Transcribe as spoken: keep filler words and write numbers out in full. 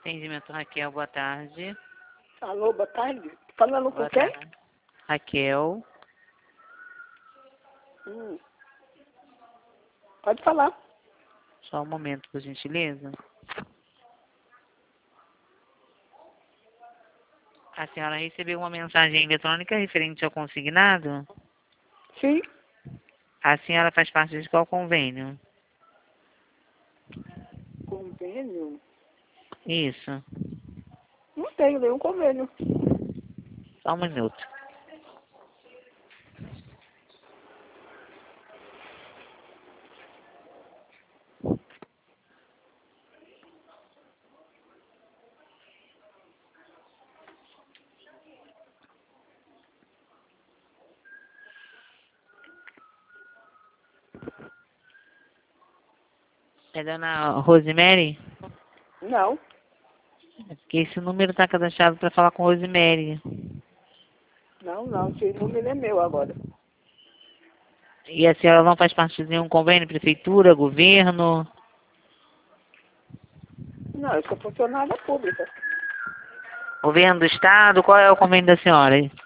Atendimento Raquel, boa tarde. Alô, boa tarde. Falando com Boa quem? tarde. Raquel. Hum. Pode falar. Só um momento, por gentileza. A senhora recebeu uma mensagem eletrônica referente ao consignado? Sim. A senhora faz parte de qual convênio? Convênio? Isso. Não tenho nenhum convênio. Só um minuto. É dona Rosemary? Não. É porque esse número está cadastrado para falar com Rosemary. Não, não. Esse número é meu agora. E a senhora não faz parte de nenhum convênio? Prefeitura, governo? Não, eu sou funcionária pública. Governo do estado? Qual é o convênio da senhora?